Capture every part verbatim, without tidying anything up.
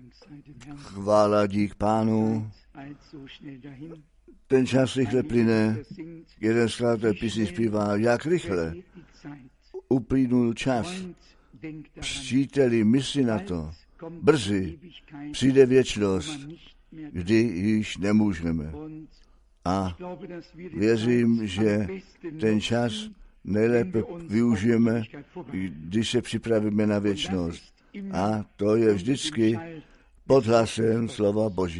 Chvála dík Pánu. Ten čas rychle plyne. Jeden skládatel písni zpívá, jak rychle uplynul čas. Příteli, mysli na to. Brzy přijde věčnost, kdy již nemůžeme. A věřím, že ten čas nejlépe využijeme, když se připravíme na věčnost. A to je vždycky pod hlasem slova Boží.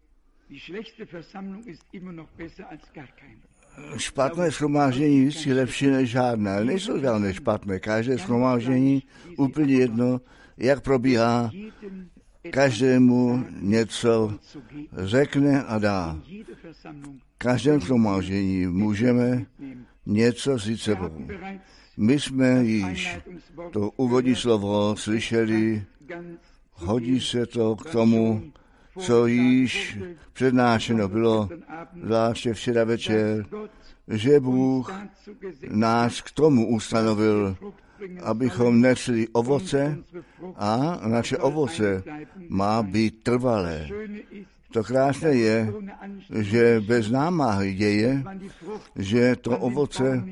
Špatné shromáždění je vždycky lepší než žádné, ale nejsou žádné špatné. Každé shromáždění úplně jedno, jak probíhá, každému něco řekne a dá. V každém shromáždění můžeme něco vzít sebou. My jsme již to úvodní slovo slyšeli, hodí se to k tomu, co již přednášeno bylo, zvláště včera večer, že Bůh nás k tomu ustanovil, abychom nesli ovoce a naše ovoce má být trvalé. To krásné je, že bez námahy děje, že to ovoce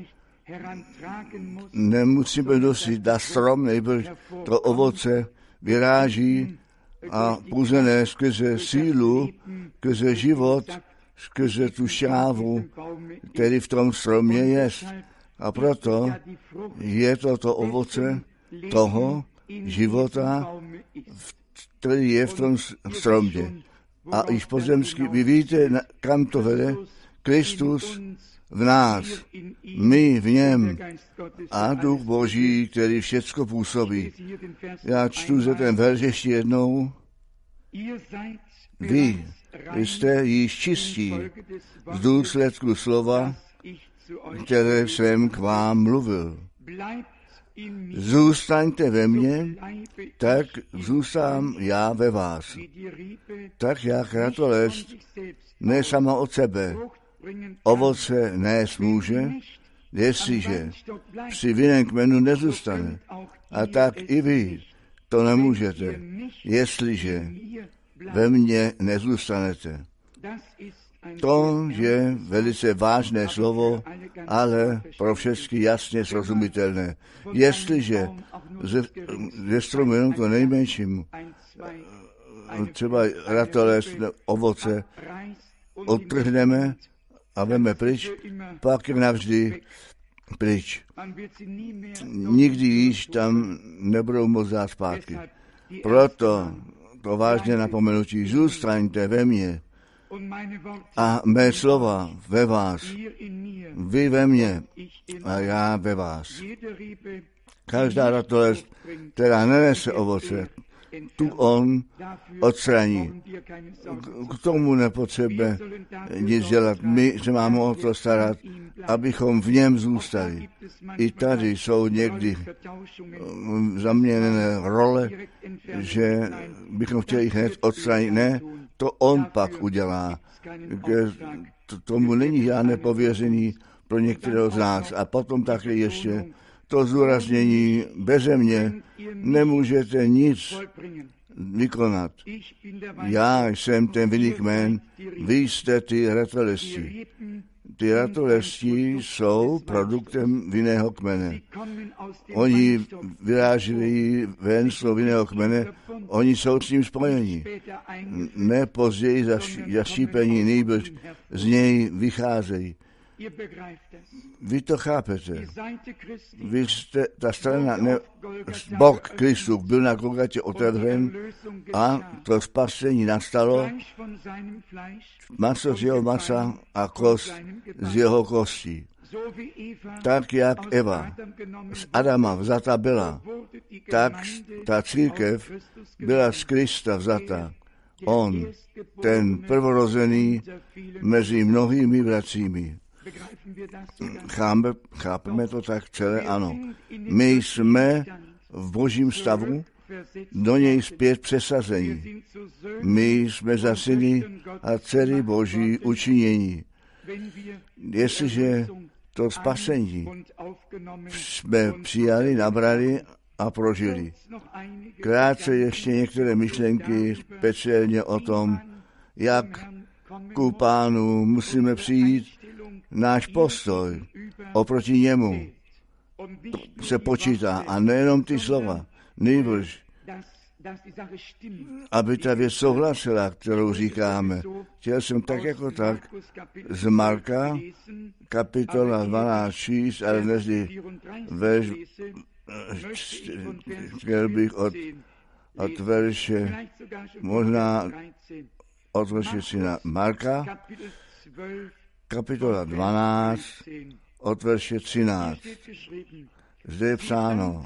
nemusíme nosit na strom, nejbrž to ovoce vyráží a puzené skrze sílu, skrze život, skrze tu šťávu, který v tom stromě je. A proto je to to ovoce toho života, který je v tom stromě. A již pozemský, vy víte, kam to vede? Kristus v nás, my v něm a Duch Boží, který všecko působí. Já čtu ze ten verš ještě jednou. Vy jste již čistí z důsledku slova, které jsem k vám mluvil. Zůstaňte ve mně, tak zůstám já ve vás. Tak jak ratolest ne sama od sebe ovoce nést může, jestliže při vinném kmenu nezůstane. A tak i vy to nemůžete, jestliže ve mně nezůstanete. To je velice vážné slovo, ale pro všechny jasně srozumitelné. Jestliže ze, ze stromu jenom to nejmenším, třeba ratolest, ovoce, odtrhneme a veme pryč, pak je navždy pryč. Nikdy již tam nebudou moc dát zpátky. Proto to vážně napomenutí, zůstaňte ve mně a mé slova ve vás, vy ve mně a já ve vás. Každá ratolest, která nenese ovoce, tu on odstraní. K tomu nepotřebuje nic dělat. My se máme o to starat, abychom v něm zůstali. I tady jsou někdy zaměněné role, že bychom chtěli hned odstranit. Ne, to on pak udělá. K tomu není žádné pověření pro některého z nás. A potom také ještě to zdůraznění, beze mě nemůžete nic vykonat. Já jsem ten vinný kmen, vy jste ty ratolesti. Ty ratolesti jsou produktem vinného kmene. Oni vyrážili ven z vinného kmene, oni jsou s ním spojeni. Ne později zaštípení, nýbrž z něj vycházejí. Vy to chápete. Vy jste, ta strana, ne, bok Kristu byl na Golgatě otevřen a to spasení nastalo, maso z jeho masa a kost z jeho kostí. Tak, jak Eva z Adama vzata byla, tak ta církev byla z Krista vzata. On, ten prvorozený mezi mnohými bratřími. Chápe, chápeme to tak celé? Ano. My jsme v božím stavu do něj zpět přesazení. My jsme za syny a dcery boží učinění. Jestliže to spasení jsme přijali, nabrali a prožili. Krátce ještě některé myšlenky speciálně o tom, jak ku Pánu musíme přijít, náš postoj oproti němu se počítá a nejenom ty slova, nejbrž, aby ta věc souhlasila, kterou říkáme. Chtěl jsem tak jako tak z Marka, kapitola dvanáct šest, ale dnes verš, chtěl bych od, od verše, možná od verše na Marka, kapitola dvanáct, od verše třináct. Zde je psáno,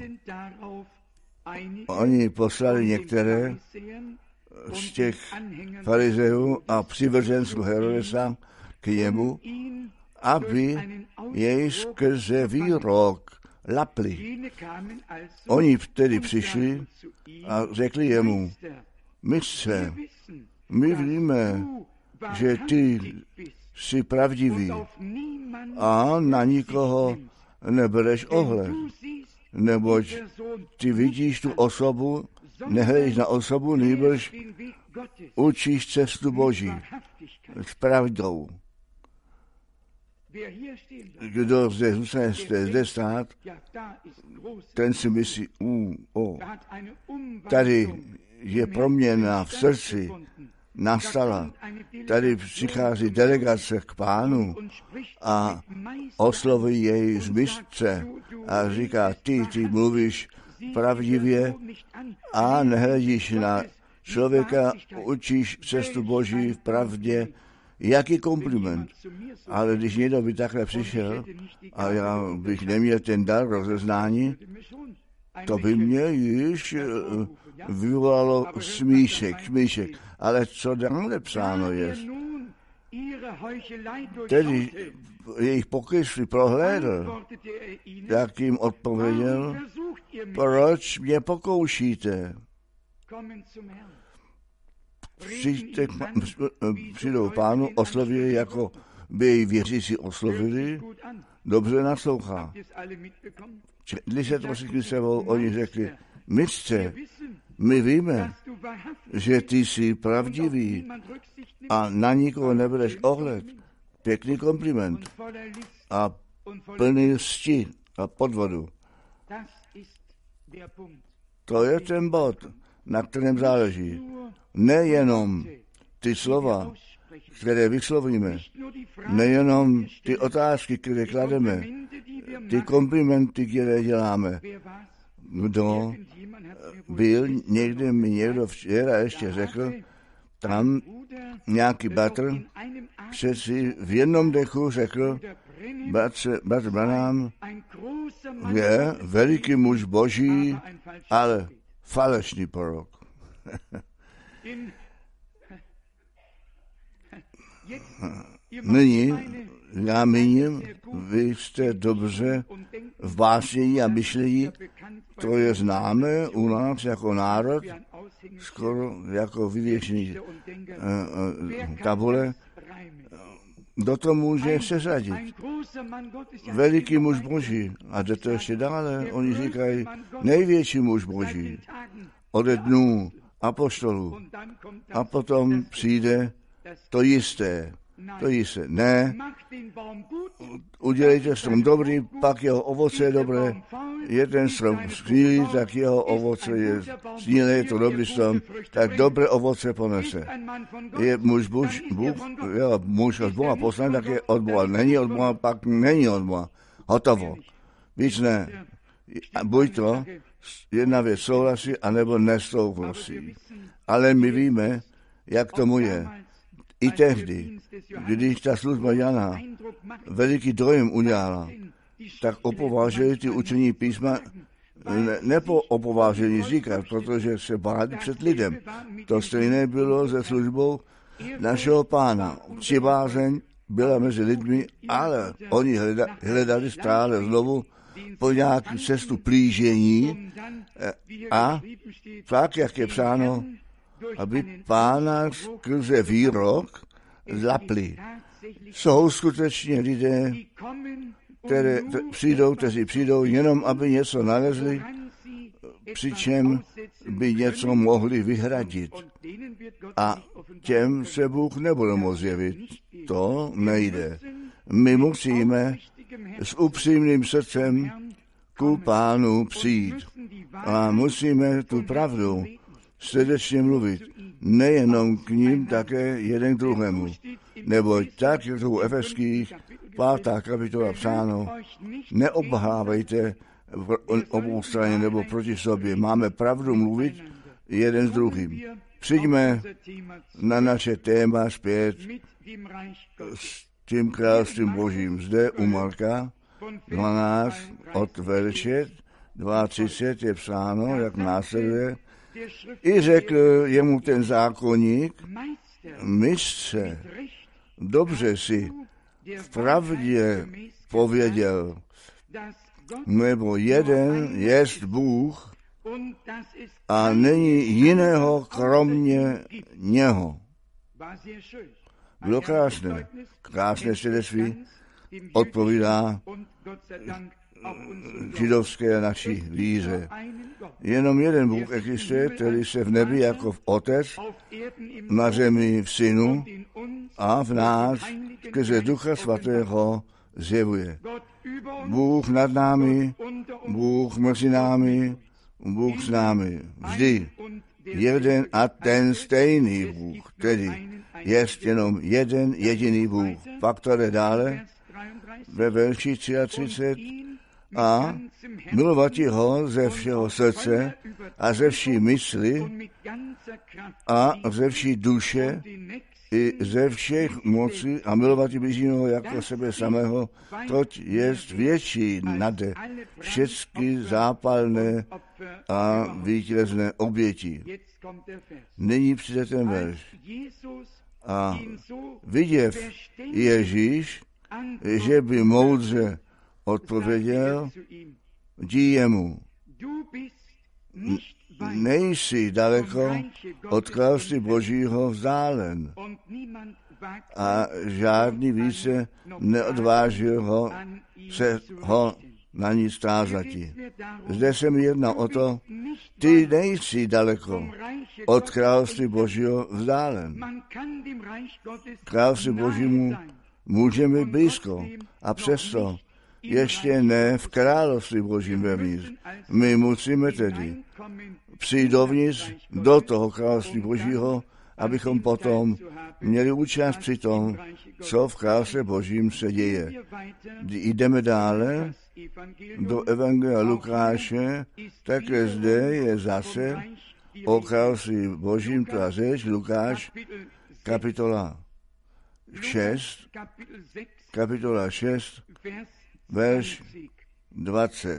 oni poslali některé z těch farizeů a přivrženců Herodesa k němu, aby jej skrze výrok lapli. Oni tedy přišli a řekli jemu, mistře, my víme, že ty jsi pravdivý a na nikoho nebereš ohled, neboť ty vidíš tu osobu, nehledíš na osobu, nýbrž učíš cestu Boží s pravdou. Kdo zde zůstane zde stát, ten si myslí, uh, oh, tady je proměna v srdci nastala. Tady přichází delegace k Pánu a osloví jej z mistře a říká, ty, ty mluvíš pravdivě a nehledíš na člověka, učíš cestu Boží v pravdě. Jaký kompliment. Ale když někdo by takhle přišel a já bych neměl ten dar rozeznání, to by mě již vyvolalo smíšek, smíšek. Ale co dále psáno je? Tedy jejich pokysly prohlédl, tak jim odpověděl, proč mě pokoušíte? Přijďte, přijdou Pánu, osloví jako by jej věřící oslovili, dobře naslouchá. Četli se to všichni sebou, oni řekli, mistře, my víme, že ty jsi pravdivý a na nikoho nebereš ohled. Pěkný kompliment a plný lsti a podvodu. To je ten bod, na kterém záleží. Nejenom ty slova, které vyslovíme, nejenom ty otázky, které klademe, ty komplimenty, které děláme. Kdo byl, někde mi někdo včera ještě řekl, tam nějaký batr přeci v jednom dechu řekl, bratře, bratr Branham je veliký muž Boží, ale falešný prorok. Nyní, já míním, vy jste dobře v básnění a myšlení, to je známé u nás jako národ, skoro jako vyvěšený uh, uh, tabule, do toho může seřadit. Veliký muž Boží. A jde to ještě dále. Oni říkají, největší muž Boží. Ode dnů apoštolů. A potom přijde to jisté. To jisté. Ne, udělejte strom dobrý, pak jeho ovoce je dobré. Je ten strom snílý, tak jeho ovoce je snílé, je to dobrý strom, tak dobré ovoce ponese. Je muž, Bůh, Bůh jo, muž od Boha poslan, tak je od Boha. Není od Boha, pak není od Boha. Hotovo. Víc ne. Buď to, jedna věc souhlasí, anebo nesouhlasí. Ale my víme, jak tomu je. I tehdy, když ta služba Jana veliký dojem udělala, tak opováželi ty učení písma, ne, nepoopováželi říkat, protože se báli před lidem. To stejné bylo se službou našeho Pána. Přibázeň byla mezi lidmi, ale oni hleda, hledali stále znovu po nějaký cestu plížení a tak, jak je psáno, aby Pána skrze výrok zlapli. Jsou skutečně lidé, které t- přijdou, kteří přijdou jenom, aby něco nalezli, přičem by něco mohli vyhradit. A těm se Bůh nebude moct jevit. To nejde. My musíme s upřímným srdcem ku Pánu přijít. A musíme tu pravdu srdečně mluvit. Nejenom k ním, také jeden k druhému. Neboť tak, jak to u Efeských pátá kapitola psáno, neobhávejte obou straně nebo proti sobě. Máme pravdu mluvit jeden s druhým. Přijďme na naše téma zpět s tím královstvím Božím. Zde u Marka dvanáct od verše třicet dva je psáno, jak následuje. I řekl jemu ten zákonník, mistře, dobře si v pravdě pověděl, nebo jeden jest Bůh a není jiného kromě něho. Bylo krásné. Krásné svědectví odpovídá židovské naší víře. Jenom jeden Bůh existuje, který se v nebi jako v Otec, na zemi v Synu a v nás skrze Ducha Svatého zjevuje. Bůh nad námi, Bůh mezi námi, Bůh s námi. Vždy jeden a ten stejný Bůh, tedy jest jenom jeden jediný Bůh. Pak to jde dále ve verši třicet tři a milovat ho ze všeho srdce a ze vší mysli a ze vší duše i ze všech mocí a milovat blížního jako sebe samého, toť jest větší nade všechny zápalné a vítězné oběti. Nyní přijde ten verš. A viděv Ježíš, že by moudře odpověděl, dí jemu, nejsi daleko od království Božího vzdálen. A žádný více neodvážil ho se ho na ní stázati. Zde se mi jedná o to, ty nejsi daleko od království Božího vzdálen. Království Božímu můžeme být blízko a přesto ještě ne v království Božím vevnitř. My musíme tedy přijít dovnitř do toho království Božího, abychom potom měli účast při tom, co v království Božím se děje. Jdeme dále do Evangelia Lukáše, také zde je zase o království Božím ta řeč, Lukáš, kapitola šest, kapitola šest, verš dvacet.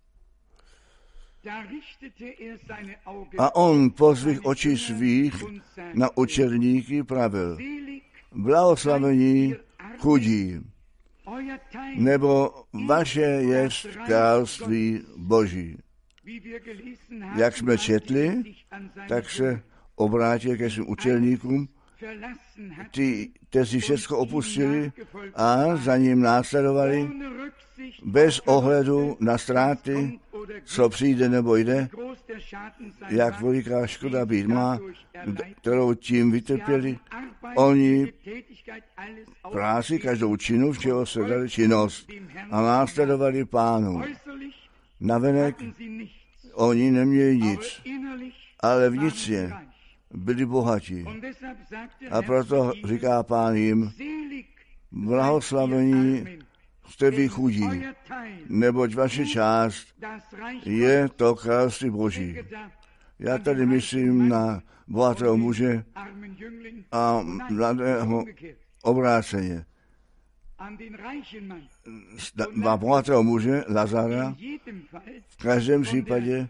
A on po svých očích svých na učedníky pravil, blahoslavení chudí, nebo vaše je království Boží. Jak jsme četli, tak se obrátil ke svým učedníkům, ty, kteří všechno opustili a za ním následovali bez ohledu na ztráty, co přijde nebo jde, jak veliká škoda být má, kterou tím vytrpěli. Oni práci každou činu, v čeho se dali činnost a následovali Pánu. Navenek oni neměli nic, ale vnitřně byli bohatí. A proto říká Pán jim, blahoslavení jste vy chudí, neboť vaše část je to království Boží. Já tady myslím na bohatého muže a mladého obráceně. Na bohatého muže Lazara v každém případě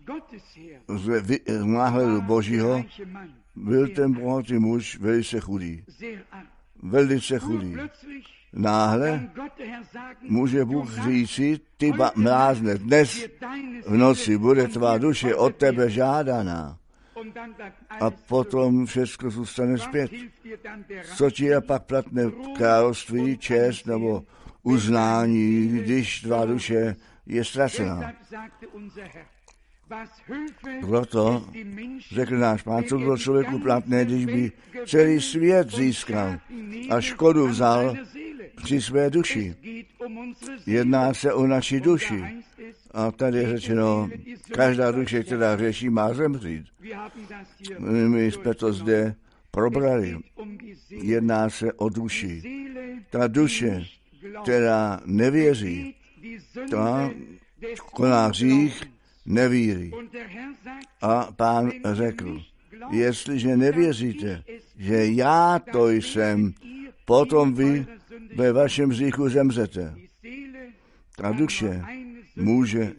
z náhledu Božího byl ten bohatý muž velice chudý. Velice chudý. Náhle může Bůh říci, ty mlázne, dnes v noci bude tvá duše od tebe žádaná. A potom všechno zůstane zpět. Co ti je pak platné království, čest nebo uznání, když tvá duše je ztracená. Proto řekl náš Pán, co bylo člověku platné, když by celý svět získal a škodu vzal při své duši. Jedná se o naši duši. A tady je řečeno, každá duše, která řeší, má zemřít. My jsme to zde probrali. Jedná se o duši. Ta duše, která nevěří, ta koná hřích nevíry. A Pán řekl, jestliže nevěříte, že já to jsem, potom vy ve vašem hříchu zemřete. Ta duše může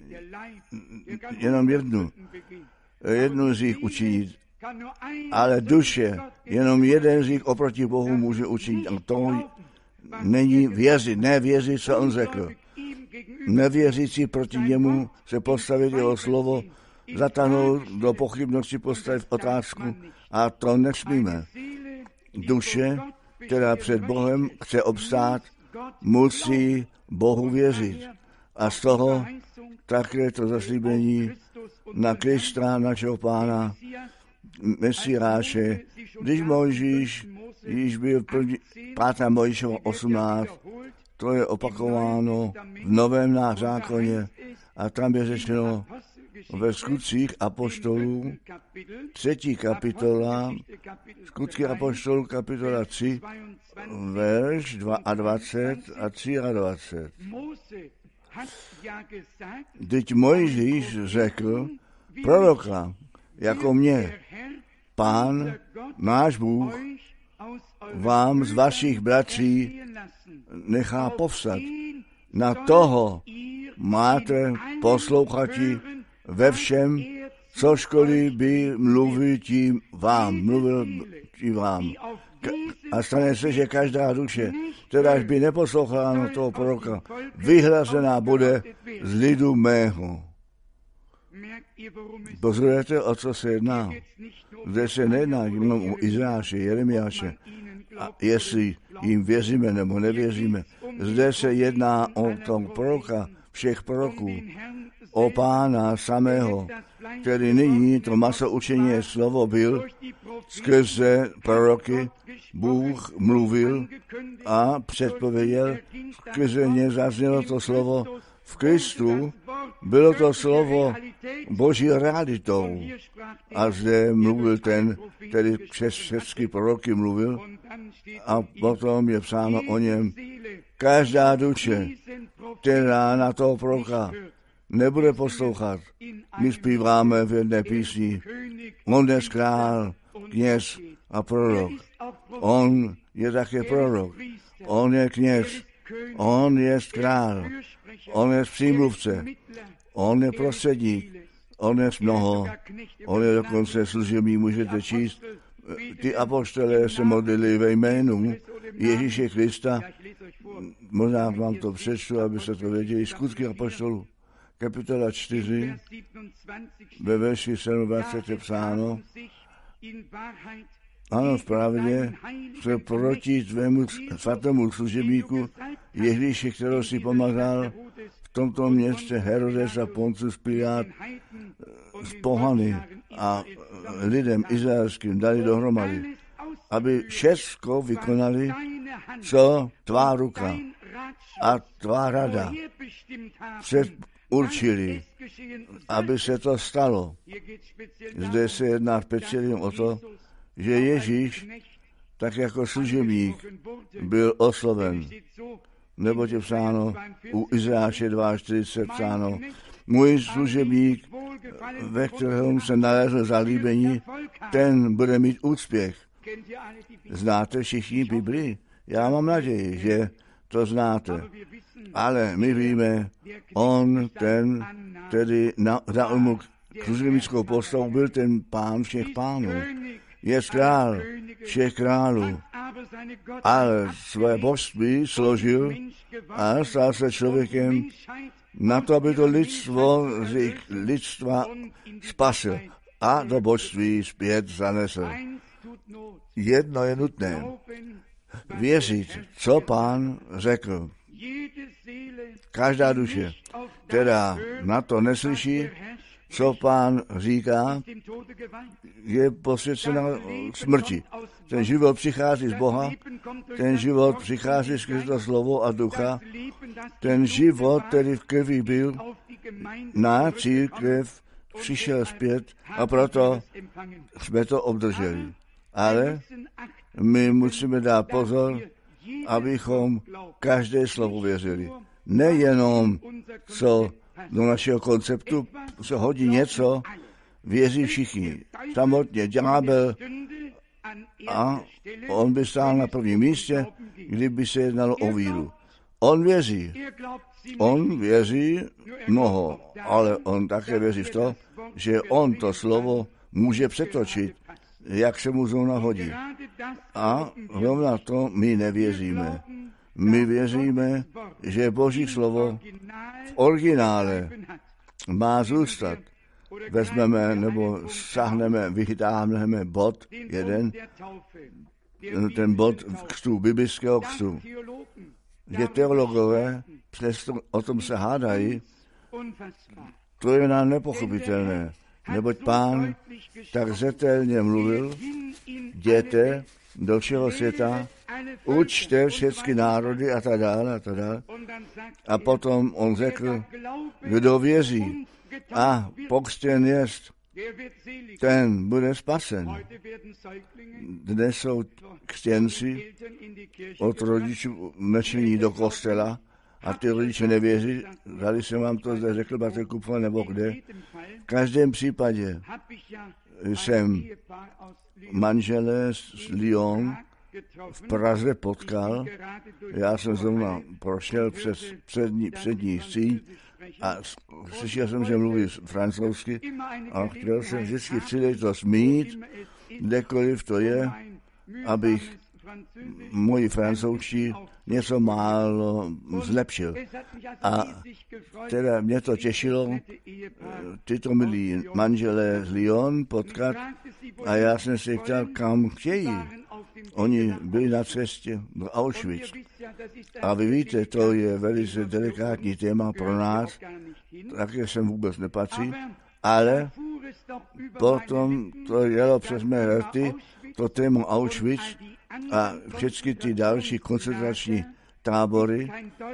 jenom jednu, jednu hřích učinit, ale duše jenom jeden hřích oproti Bohu může učinit. A to není věřit, ne věřit, co on řekl. Nevěřící proti němu se postavit jeho slovo, zatáhnout do pochybnosti, postavit otázku. A to nesmíme. Duše, která před Bohem chce obstát, musí Bohu věřit. A z toho také to zaslíbení na Krista, našeho Pána, Mesiáše. Když Mojžíš již byl první, pátá Mojžíšova osmnáct, to je opakováno v Novém zákoně a tam je řečeno ve Skutcích apoštolů, třetí kapitola, Skutky apoštolů, kapitola tři, verš dvacet dva a dvacet tři. Vždyť Mojžíš řekl, proroka, jako mě, Pán, náš Bůh, vám z vašich bratří nechá povstat. Na toho máte poslouchati ve všem, cožkoliv by mluvil tím vám, mluvil tím vám. A stane se, že každá duše, která by neposlouchala na toho proroka, vyhlazená bude z lidu mého. Pozorujete, o co se jedná? Zde se nejedná jenom o Izáše, Jeremiáše, a jestli jim věříme nebo nevěříme. Zde se jedná o tom proroka všech proroků, o Pána samého, který nyní to maso učení slovo byl, skrze proroky Bůh mluvil a předpověděl, skrze ně zaznělo to slovo v Kristu, bylo to slovo Boží realitou. A zde mluvil ten, který přes všechny proroky mluvil, a potom je psáno o něm, každá duše, která na toho proroka nebude poslouchat. My zpíváme v jedné písni, on je král, kněz a prorok. On je také prorok, on je kněz, on je král, on je přímluvce, on je prostředník, on je mnoho, on je dokonce služební, můžete číst. Ty apoštolé se modlili ve jménu Ježíše Krista. Možná vám to přečtu, aby se to věděli. Skutky apoštolů, kapitola čtyři, ve verši dvacet sedm je psáno, ano, v pravdě se proti tvému svatému služebníku Ježíši, kterého si pomazal v tomto městě Herodes a Poncius Pilát z pohany a lidem izraelským dali dohromady, aby všecko vykonali, co tvá ruka a tvá rada předurčili, aby se to stalo. Zde se jedná speciálně o to, že Ježíš, tak jako služebník, byl osloven. Neboť je psáno u Izáše čtyřicet dva psáno, můj služebník, ve kterém se nalezl zalíbení, ten bude mít úspěch. Znáte všichni Biblii? Já mám naději, že to znáte. Ale my víme, on, ten, který zaujmul služebnickou postavu, byl ten Pán všech pánů. Je král všech králů, ale své božství složil a stal se člověkem na to, aby to lidstvo z lidstva spasil a do božství zpět zanesl. Jedno je nutné, věřit, co Pán řekl. Každá duše, která na to neslyší, co Pán říká, je posvěcena smrti. Ten život přichází z Boha, ten život přichází skrze to slovo a ducha, ten život, který v krvi byl, na církev přišel zpět a proto jsme to obdrželi. Ale my musíme dát pozor, abychom každé slovo věřili. Nejenom, co do našeho konceptu se hodí něco, věří všichni. Samotně ďábel, a on by stál na prvním místě, kdyby se jednalo o víru. On věří. On věří mnoho, ale on také věří v to, že on to slovo může přetočit, jak se mu zrovna hodí. A rovna to my nevěříme. My věříme, že Boží slovo v originále má zůstat. Vezmeme nebo sáhneme, vychytáhneme bod jeden, ten bod křtu, biblického křtu, že teologové přesto o tom se hádají, to je nám nepochopitelné, neboť Pán tak zřetelně mluvil, jděte do všeho světa, učte všechny národy a tak dále a tak dále. A potom on řekl, kdo věří a pokřtěn jest, ten bude spasen. Dnes jsou křtěnci od rodičů mlčení do kostela a ty rodiče nevěří, tady jsem vám to zde řekl, Bratr Kupfer, nebo kde. V každém případě jsem manželé z Lyon v Praze potkal, já jsem zrovna prošel přes přední, přední síť a slyšel jsem, že mluví francouzsky a chtěl jsem vždycky příležitost mít, kdekoliv to je, abych moji francouzští něco málo zlepšil. A teda mě to těšilo, tyto milí manželé z Lyon potkat a já jsem si ptal, kam chtějí. Oni byli na cestě do Auschwitz. A vy víte, to je velice delikátní téma pro nás, také sem vůbec nepatří, ale potom to jelo přes mé rty, to téma Auschwitz a všechny ty další koncentrační tábory.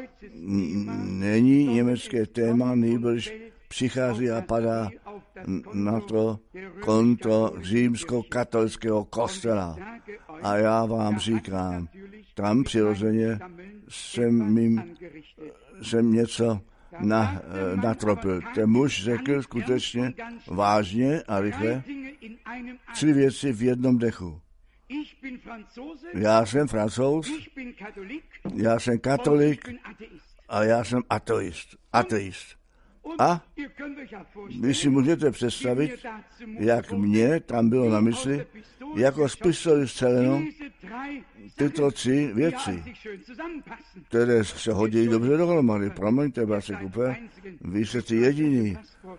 Není německé téma, nýbrž přichází a padá na to konto římskokatolického kostela. A já vám říkám, tam přirozeně jsem, mým, jsem něco na, natropil. Ten muž řekl skutečně vážně a rychle tři věci v jednom dechu. Já jsem Francouz, já jsem katolik a já jsem ateist. ateist. A vy si můžete představit, jak mě tam bylo na mysli, jako z pistoli střeleno tyto tři věci, které se hodí dobře dohromady. Promiňte, Bratře Kupfer, vy jste ty jediný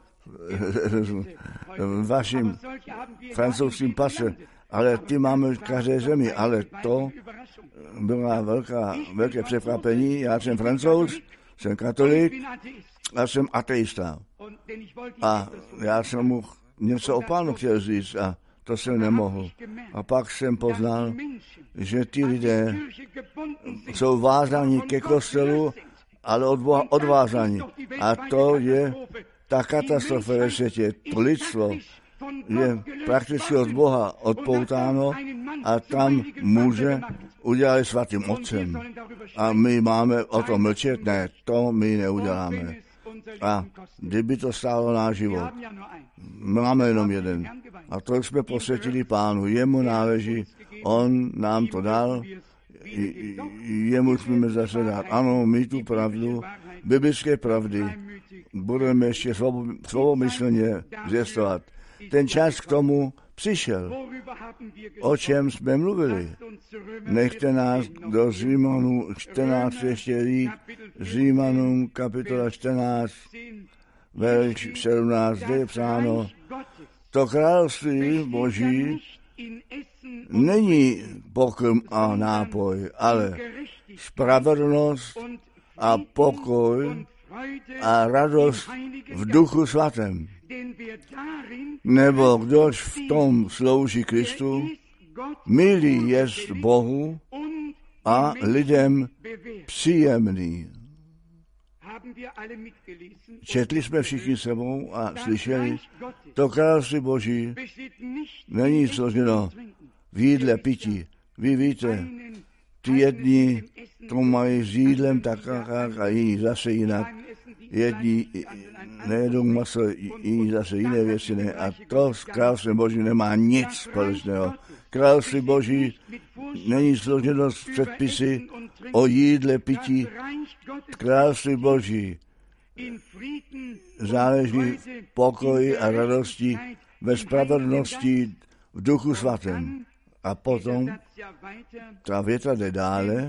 v vaším francouzským pase, ale ty máme v každé zemi, ale to byla velká, velké překvapení. Já jsem Francouz, jsem katolik a jsem ateista. A já jsem mu něco o Pánu chtěl říct a to jsem nemohl. A pak jsem poznal, že ty lidé jsou vázáni ke kostelu, ale od Boha odvázáni. A to je ta katastrofa ve světě. To lidstvo je prakticky od Boha odpoutáno a tam může udělat svatým otcem. A my máme o tom mlčet? Ne, to my neuděláme. A kdyby to stálo náš život, máme jenom jeden. A to jsme posvětili Pánu. Jemu náleží, on nám to dal, jemu jsme zase dát. Ano, my tu pravdu, biblické pravdy, budeme ještě svobomyslně zjistovat. Ten čas k tomu přišel. O čem jsme mluvili? Nechte nás do Římanů čtrnáct ještě říct, Římanům kapitola čtrnáct, verš sedmnáct, kde je psáno, to království Boží není pokrm a nápoj, ale spravedlnost a pokoj a radost v duchu svatém. Nebo kdož v tom slouží Kristu, milý jest Bohu a lidem příjemný. Četli jsme všichni sebou a slyšeli, to království Boží není složeno v jídle, pití. Vy víte, ty jedni to mají s jídlem tak a jiní zase jinak. Jedni nejedou maso, jiní zase jiné věci ne. A to s královstvím Božím nemá nic společného. Království Boží není složeno z předpisy o jídle, pití. Království Boží záleží pokoji a radosti ve spravedlnosti v duchu svatém. A potom ta věta jde dále,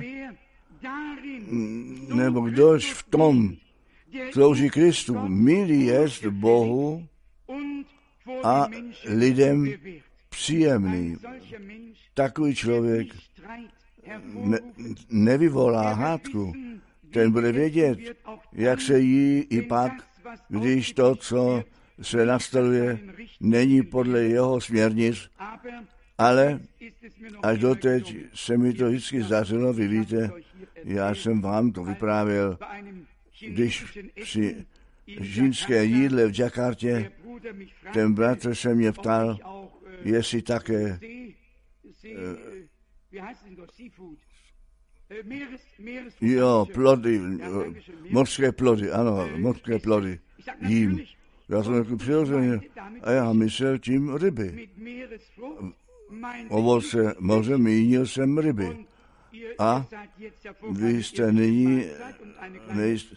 nebo kdož v tom slouží Kristu, milý jest Bohu a lidem příjemný. Takový člověk ne, nevyvolá hádku. Ten bude vědět, jak se jí i pak, když to, co se nastoluje, není podle jeho směrnic, ale až doteď se mi to vždycky zdařilo, vy víte, já jsem vám to vyprávěl, když při žínské jídle v Jakartě ten bratr se mě ptal, jestli také jo, plody, mořské plody, ano, mořské plody jím. Já jsem jako přirozeně a já myslel tím ryby. Ovoce moře, mínil jsem ryby. A vy jste nyní nejste,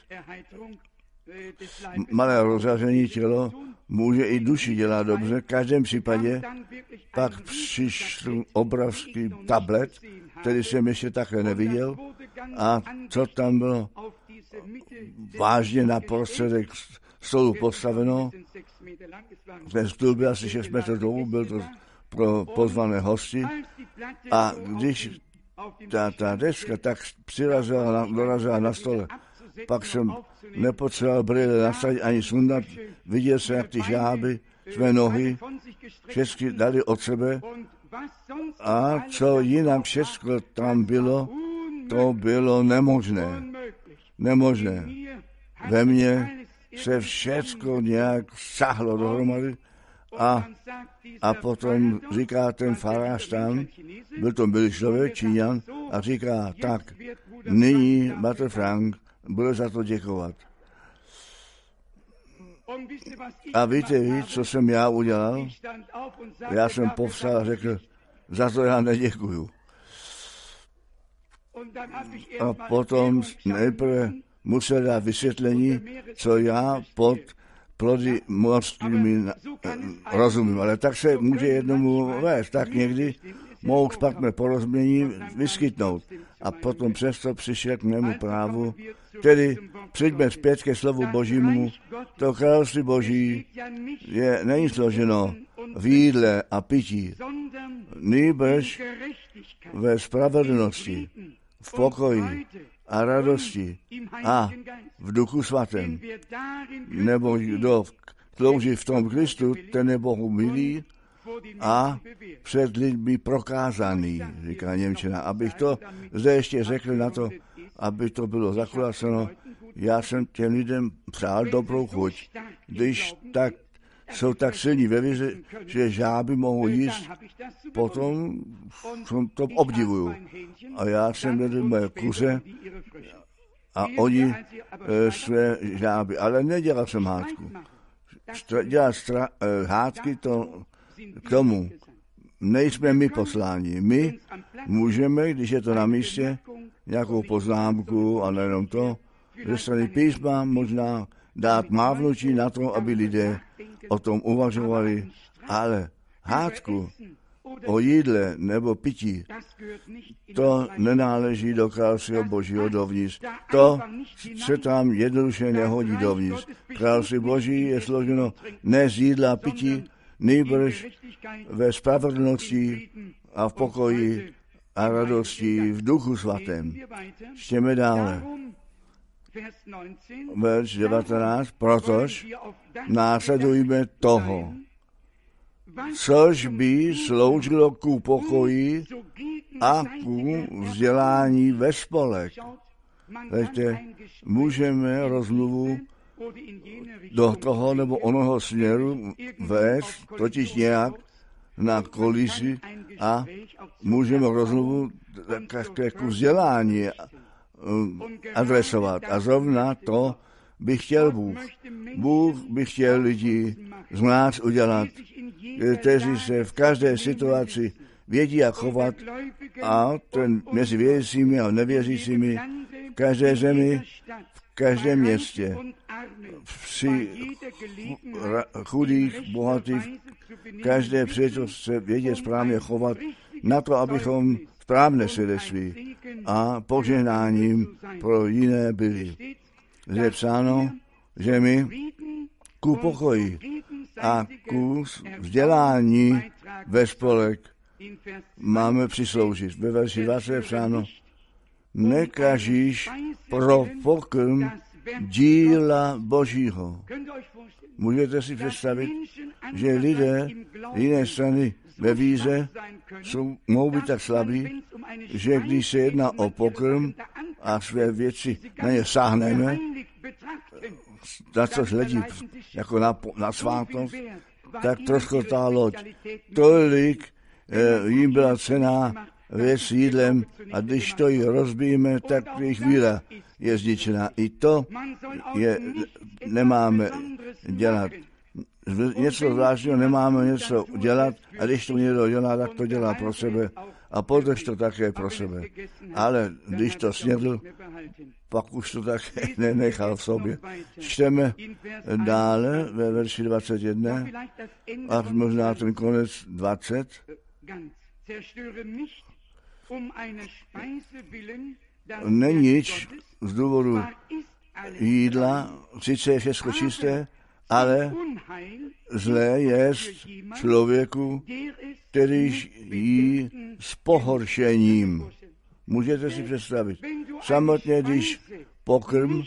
malé rozřažení tělo může i duši dělat dobře. V každém případě pak přišel obrovský tablet, který jsem ještě také neviděl. A co tam bylo vážně na prostředek stolu postaveno, ten stůl byl asi šest metrů dlouhý, byl to pro pozvané hosti. A když ta, ta deska tak přirazila, dorazila na stole, pak jsem nepotřeboval brýle nasadit ani sundat, viděl jsem, jak ty žáby, své nohy, všechny dali od sebe a co jinak všechno tam bylo, to bylo nemožné. Nemožné. Ve mně se všecko nějak sahlo dohromady a, a potom říká ten farář tam, byl to byl člověk, Číňan, a říká, tak, nyní Bratr Frank bude za to děkovat. A víte víc, co jsem já udělal? Já jsem povstal a řekl, za to já neděkuju. A potom nejprve musel dát vysvětlení, co já pod plody mořskými rozumím. Ale tak se může jednomu vést. Tak někdy mohou špatné porozumění vyskytnout. A potom přesto přišel k mému právu, tedy přijďme zpět ke slovu Božímu. To království Boží je, není složeno v jídle a pití, nýbrž ve spravedlnosti, v pokoji a radosti a v duchu svatém. Nebo kdo slouží v tom Kristu, ten je Bohu milý a před lidmi prokázaný, říká němčina. Abych to zde ještě řekl na to, aby to bylo zakulaceno, já jsem těm lidem přál dobrou chuť. Když tak jsou tak silní ve víře, že žáby mohou jíst, potom to obdivuju. A já jsem vedl moje kuře a oni e, své žáby. Ale nedělal jsem hádku. Stra, dělat stra, e, hádky to k tomu. Nejsme my posláni. My můžeme, když je to na místě, nějakou poznámku a nejenom to, ze strany písma možná dát mávnutí na to, aby lidé o tom uvažovali, ale hádku o jídle nebo pití, to nenáleží do království Božího dovnitř. To se tam jednoduše nehodí dovnitř. Království Boží je složeno ne z jídla a pití, nýbrž ve spravedlnosti a v pokoji a radosti v duchu svatém. Čtěme dále. verš devatenáct, protož následujme toho, což by sloužilo ku pokoji a ku vzdělání ve spolek. Víte, můžeme rozmluvu do toho nebo onoho směru vést, totiž nějak na kolisi a můžeme rozmluvu k vzdělání adresovat. A zrovna to by chtěl Bůh. Bůh by chtěl lidi z nás udělat, kteří se v každé situaci vědí, jak chovat, a ten mezi věřícími a nevěřícími v každé zemi, v každém městě, při chudých, bohatých, každé příležitost se vědět správně chovat, na to, abychom správné svědectví a požehnáním pro jiné byli. Zde je psáno, že my ku pokoji a ku vzdělání ve spolek máme přisloužit. Ve verši dvacet je psáno, nekažíš pro pokrm díla Božího. Můžete si představit, že lidé jiné strany ve víře jsou, mohou být tak slabí, že když se jedná o pokrm a své věci na ně sáhneme, na co hledí jako na, na svátost, tak troskotá loď. Tolik eh, jim byla cena věc s jídlem a když to ji rozbijeme, tak jejich víra je zničená. I to je, nemáme dělat. Něco zvláštního nemáme něco dělat a když to někdo dělá, tak to dělá pro sebe a podrž to také pro sebe. Ale když to snědl, pak už to také nenechal v sobě. Čteme dále ve verši dvacet jedna a možná ten konec dvacet. Není nic z důvodu jídla, sice je všechno čisté, ale zlé je člověku, který jí s pohoršením. Můžete si představit. Samotně, když pokrm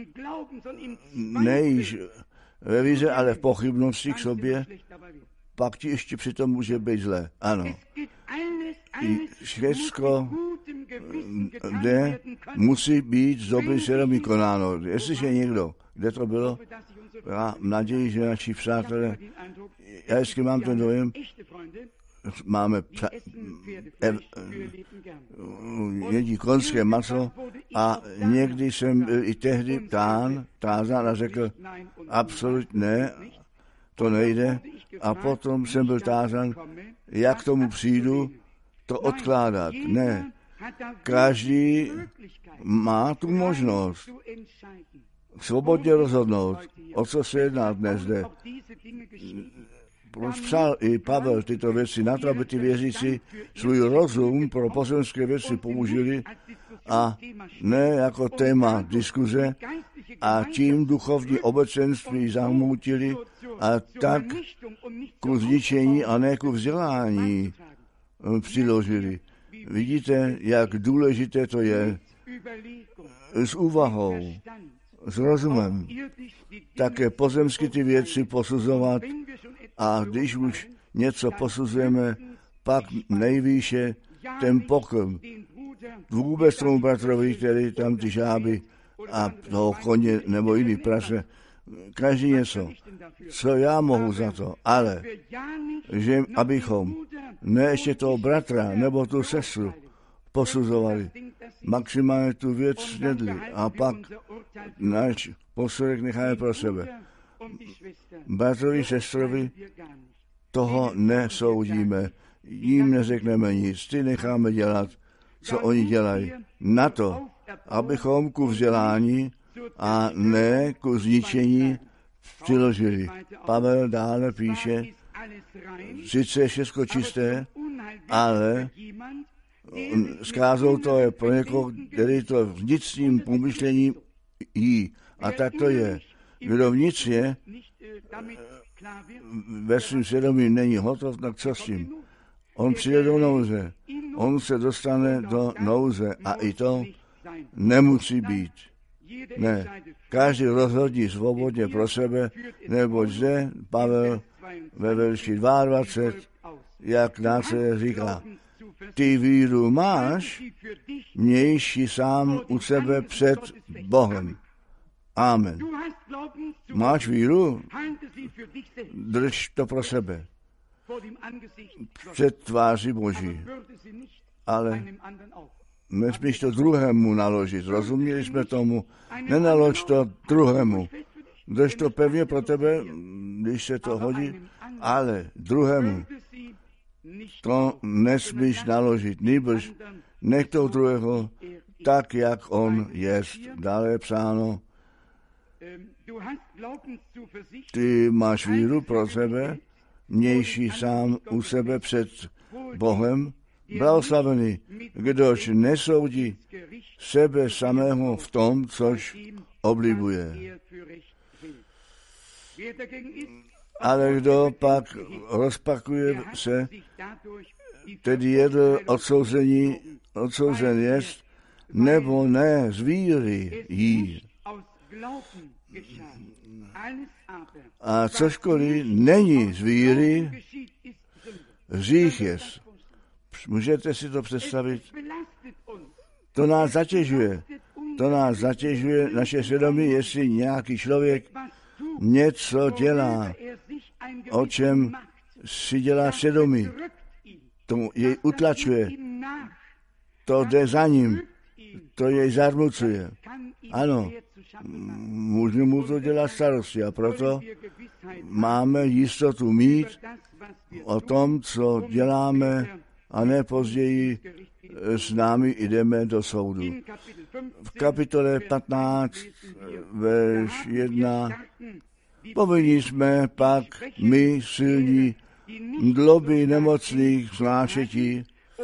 nejíš ve víře, ale v pochybnosti k sobě, pak ti ještě přitom může být zlé. Ano. I všecko, kde musí být z dobrý svědomí konáno. Jestliže někdo, kde to bylo, já naději, že naši přátelé, já vždycky mám ten dojem, máme psa, ev, jedí konské maso a někdy jsem byl i tehdy tán, tázán a řekl, absolutně ne, to nejde. A potom jsem byl tázán, jak k tomu přijdu, to odkládat. Ne, každý má tu možnost svobodně rozhodnout, o co se jedná dnes zde. Proč psal i Pavel tyto věci na to, aby ty věřící svůj rozum pro pozemské věci použili a ne jako téma diskuze a tím duchovní obecenství zahmoutili a tak ku zničení a ne ku vzdělání přiložili. Vidíte, jak důležité to je s úvahou, s rozumem, také pozemsky ty věci posuzovat a když už něco posuzujeme, pak nejvýše ten pokrm. Vůbec tomu bratrovi, který tam ty žáby a toho koně nebo jiný prase, každý něco. Co já mohu za to, ale že abychom ne ještě toho bratra nebo tu sestru posuzovali, maximálně tu věc snědli a pak náš posudek necháme pro sebe. Bratrovi, sestrovi toho nesoudíme, jim neřekneme nic, ty necháme dělat, co oni dělají. Na to, abychom ku vzdělání a ne ku zničení přiložili. Pavel dále píše, sice je všechno čisté, ale zkázou to je pro někoho, který to vnitřním pomyšlením jí. A tak to je. Kdo vnitřně ve svým svědomí není hotov, tak co s tím? On přijde do nouze. On se dostane do nouze a i to nemusí být. Ne, každý rozhodí svobodně pro sebe, neboť zde Pavel ve verši dvacet dva, jak nás říká, ty víru máš, mější sám u sebe před Bohem. Amen. Máš víru? Drž to pro sebe. Před tváří Boží. Ale nesmíš to druhému naložit. Rozuměli jsme tomu? Nenalož to druhému. Drž to pevně pro tebe, když se to hodí, ale druhému to nesmíš naložit. Nýbrž nech toho druhého tak, jak on jest. Dále je psáno, ty máš víru pro sebe, mější sám u sebe před Bohem, blahoslavený, kdož nesoudí sebe samého v tom, což oblibuje. Ale kdo pak rozpakuje se, tedy jedl odsouzení, odsouzen jest, nebo ne z víry jí. A cožkoliv není z víry, hřích jest. Můžete si to představit? To nás zatěžuje. To nás zatěžuje naše svědomí, jestli nějaký člověk něco dělá, o čem si dělá svědomí. To jej utlačuje. To jde za ním. To jej zarmucuje. Ano, může mu to dělat starosti a proto máme jistotu mít o tom, co děláme, a ne později s námi jdeme do soudu. V kapitole patnáct, verš jedna, povinni jsme pak my silní mdloby nemocných znášetí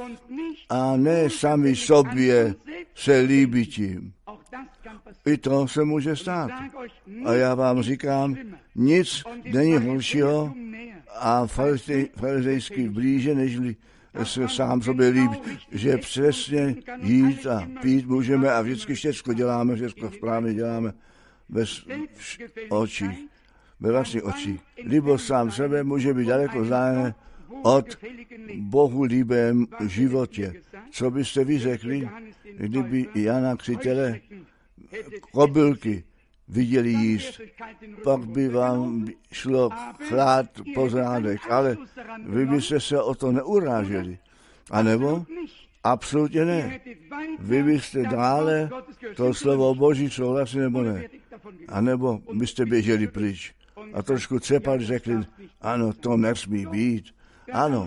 a ne sami sobě se líbití. I to se může stát. A já vám říkám, nic není horšího a farizejský blíže, nežli se sám sobě líbí, že přesně jít a pít můžeme a vždycky všechno děláme, všechno správně děláme ve očích, ve vlastních očích. Libost sám sebe může být daleko vzájemné od Bohu líbém životě. Co byste vy řekli, kdyby Jana Křtitele kobylky viděli jíst, pak by vám šlo chlát po zádech, ale vy byste se o to neuráželi. A nebo? Absolutně ne. Vy byste dále to slovo Boží souhlasili nebo ne. A nebo byste běželi pryč. A trošku třepali, řekli, ano, to nesmí být. Ano,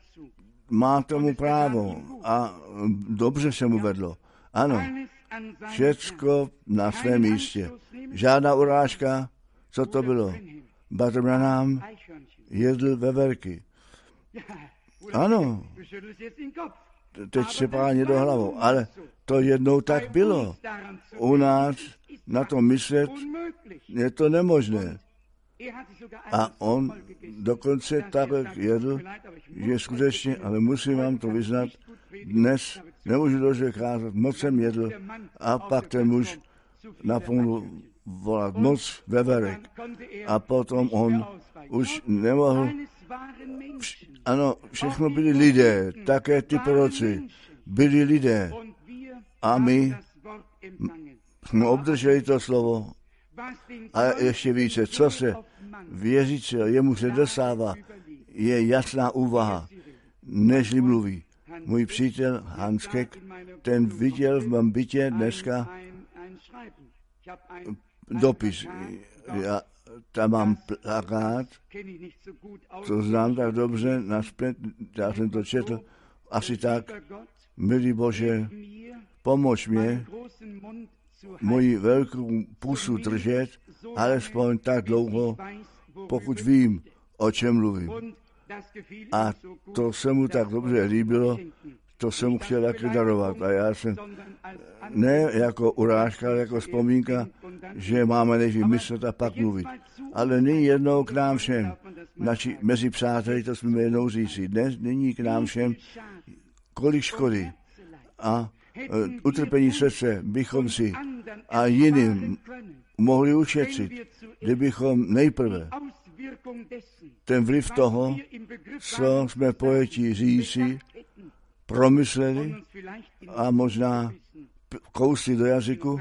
má tomu právo a dobře se mu vedlo. Ano, všecko na svém místě. Žádná urážka, co to bylo? Brother Branham jedl veverky. Ano, teď se páně do hlavou, ale to jednou tak bylo. U nás na to myslet je to nemožné. A on dokonce tak jedl, že skutečně, ale musím vám to vyznat, dnes nemůžu dobře kázat, moc jsem jedl a pak ten muž napomenul volat moc veverek a potom on už nemohl. Ano, všechno byli lidé, také ty proroci byli lidé a my jsme obdrželi to slovo a ještě více, co se věřící, jemu se dostává, je jasná úvaha, nežli mluví. Můj přítel Hans Keck, ten viděl v mém bytě dneska dopis. Já tam mám plakát, to znám tak dobře, naspět, já jsem to četl, asi tak, milý Bože, pomož mě, moji velkou pusu držet, alespoň tak dlouho, pokud vím, o čem mluvím. A to se mu tak dobře líbilo, to jsem mu chtěl taky darovat. A já jsem, ne jako urážka, ale jako vzpomínka, že máme nejdřív myslet a pak mluvit. Ale nyní jednou k nám všem, naši, mezi přáteli, to jsme jednou říci, dnes nyní k nám všem, kolik škody a uh, utrpení srdce bychom si a jiným mohli ušetřit, kdybychom nejprve ten vliv toho, co jsme pojetí říci, promysleli a možná kousli do jazyku,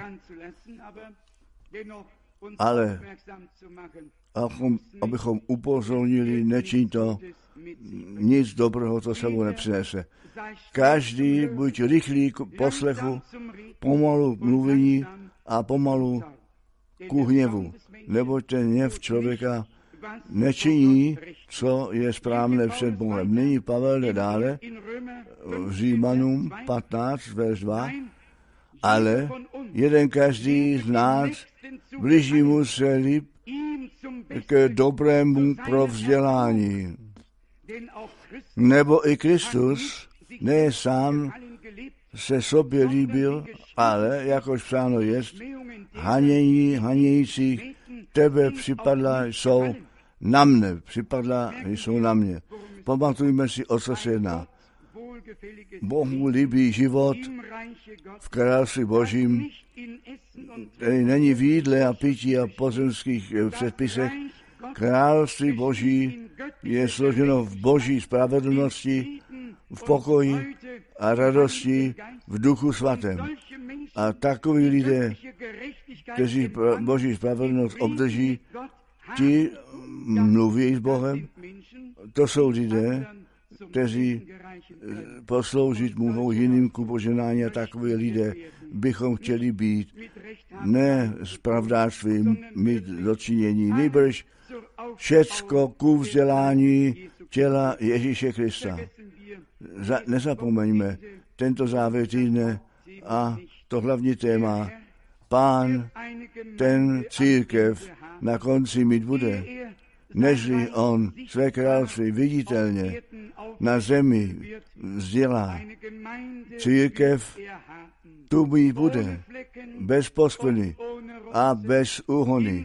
ale abychom, abychom upozornili, nečiň to, nic dobrého to sebou nepřinese. Každý buď rychlý k poslechu, pomalu mluvení a pomalu ku hněvu, neboť ten hněv člověka nečiní, co je správné před Bohem. Nyní Pavel jde dále v Římanům patnáct, verš dva, ale jeden každý z nás blíží mu se líp k dobrému pro vzdělání. Nebo i Kristus ne sám se sobě líbil, ale, jakož psáno jest, hanění hanějících tebe připadla jsou na mne, připadla jsou na mě. Pamatujme si, o co se jedná. Bohu líbí život v království Božím, který není v jídle a pití a pozemských předpisech. Království Boží je složeno v Boží spravedlnosti, v pokoji a radosti v Duchu Svatém. A takoví lidé, kteří Boží spravedlnost obdrží, ti mluví s Bohem. To jsou lidé, kteří posloužit mohou jiným ku poženání, a takový lidé bychom chtěli být. Ne s pravdářstvím mít dočinění, nýbrž všecko ku vzdělání těla Ježíše Krista. Za, nezapomeňme tento závěr týdne a to hlavní téma. Pán ten církev na konci mít bude, nežli on své království viditelně na zemi vzdělá. Církev tu mít bude, bez poskvrny a bez úhony.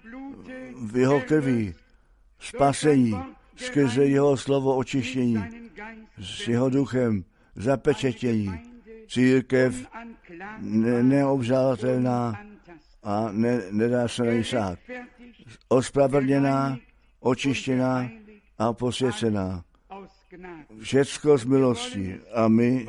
V jeho krví spasení, skrze jeho slovo očištění, s jeho duchem zapečetění. Církev ne, neobžalatelná a ne, nedá se na ní sát. Ospravedlněná, očištěná a posvěcená. Všecko z milosti. A my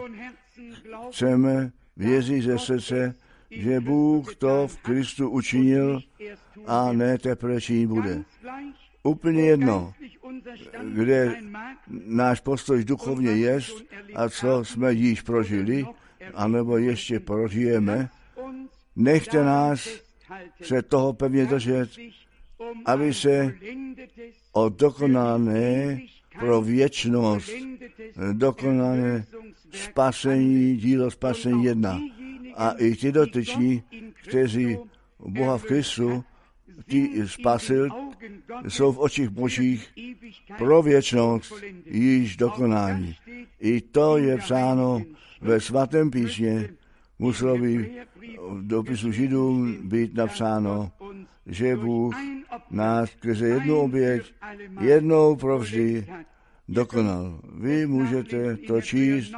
chceme věřit ze srdce, že Bůh to v Kristu učinil a ne teprve činit bude. Úplně jedno, kde náš postoj duchovně jest a co jsme již prožili, anebo ještě prožijeme, nechte nás se toho pevně držet, aby se o dokonané pro věčnost, dokonané spasení, dílo spasení jedna. A i ti dotyční, kteří Boha v Kristu, ti spasil, jsou v očích Božích pro věčnost již dokonání. I to je psáno ve svatém písmě, muselo by v dopisu Židům být napsáno, že Bůh nás skrze jednu oběť, jednou provždy dokonal. Vy můžete to číst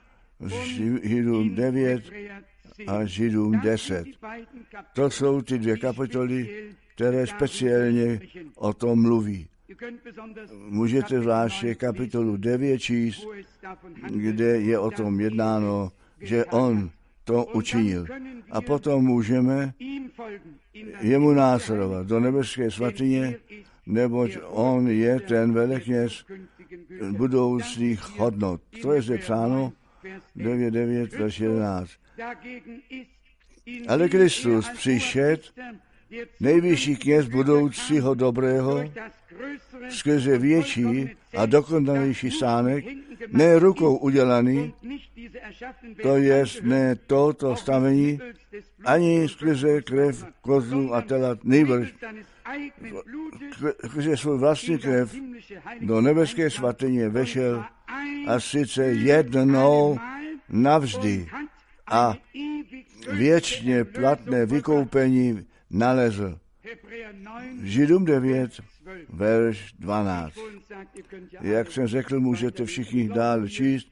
Židům devět a Židům deset. To jsou ty dvě kapitoly, které speciálně o tom mluví. Můžete zvláště kapitolu devět číst, kde je o tom jednáno, že on to učinil. A potom můžeme jemu následovat do nebeské svatyně, neboť on je ten velekněz budoucích hodnot. To je zde psáno devět devět, verš jedenáct. Ale Kristus přišel, nejvyšší kněz budoucího dobrého, skrze větší a dokonalejší stánek, ne rukou udělaný, to je ne toto stavení, ani skrze krev kozlů a telat, nejbrž skrze svůj vlastní krev do nebeské svatyně vešel a sice jednou navždy a věčně platné vykoupení nalezl. Židům devět, verš dvanáct. Jak jsem řekl, můžete všichni dál číst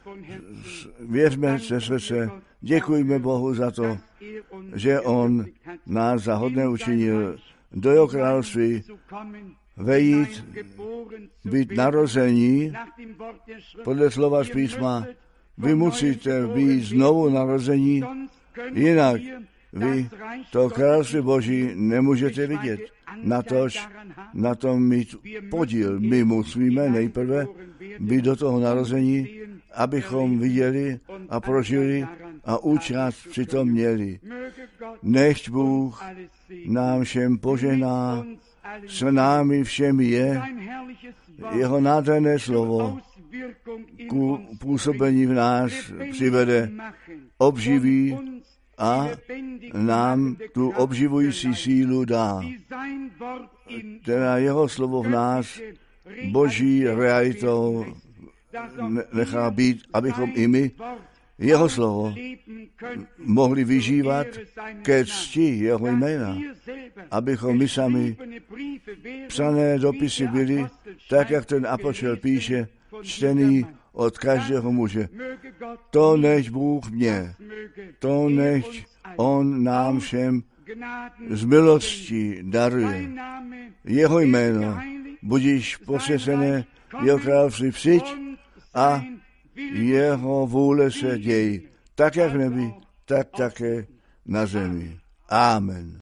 věřme ze srdce, děkujme Bohu za to, že On nás za hodné učinil do jeho království vejít, být narození podle slova z písma. Vy musíte být znovu narození, jinak vy to království Boží nemůžete vidět. Natož na tom mít podíl. My musíme nejprve být do toho narození, abychom viděli a prožili a účast přitom měli. Nechť Bůh nám všem požehná, s námi všemi je, jeho nádherné slovo ku působení v nás přivede, obživí a nám tu obživující sílu dá. Teda jeho slovo v nás Boží realitou nechá být, abychom i my jeho slovo mohli vyžívat ke cti jeho jména, abychom my sami psané dopisy byli, tak jak ten apoštol píše, čtený od každého muže. To nechť Bůh mě, to nechť on nám všem z milosti daruje. Jeho jméno budíš posvěcené, jeho království přijď a jeho vůle se děj, tak jak v nebi, tak také na zemi. Amen.